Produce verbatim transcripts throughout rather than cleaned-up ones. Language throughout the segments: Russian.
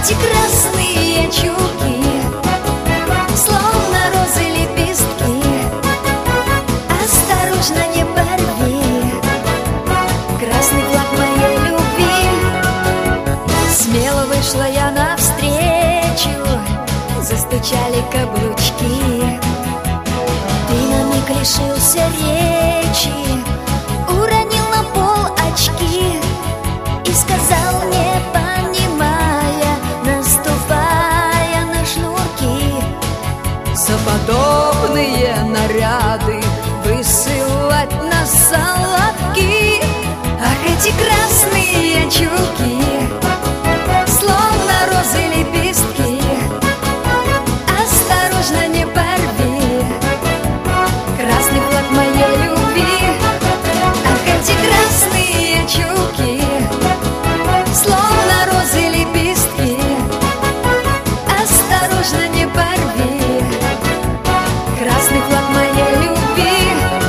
эти красные чулки, словно розы лепестки. Осторожно, не порви красный флаг моей любви. Смело вышла я навстречу, застучали каблучки. Ты на миг лишился речи, уронил на пол очки и сказал, не понимая, наступая на шнурки: за подобные наряды высылать на соловки. ах, эти красные чулки, словно розы лепестки. Осторожно, не порви красный флаг моей любви. Ах, эти красные чулки, словно розы лепестки. Осторожно, не порви красный флаг моей любви.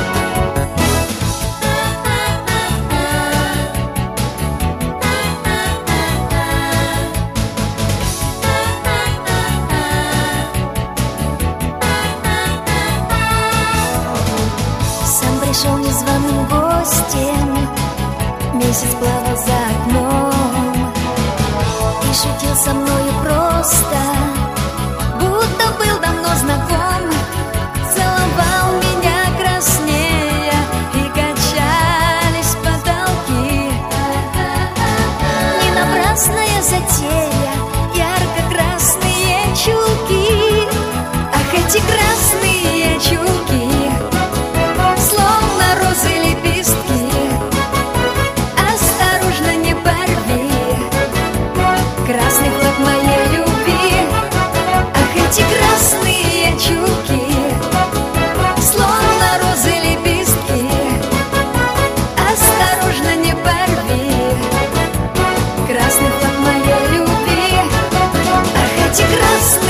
Сам пришел незваным гостем, месяц плавал за окном и шутил со мною просто, будто был давно знаком. Целовал меня краснея, и качались потолки. Не напрасная затея, ярко-красные чулки. Ах, эти красные чулки, словно розы лепестки. Осторожно, не порви красный флаг моей любви. Ах, эти красные чулки, словно розы лепестки. Осторожно, не порви красный флаг моей любви. Ах, эти красные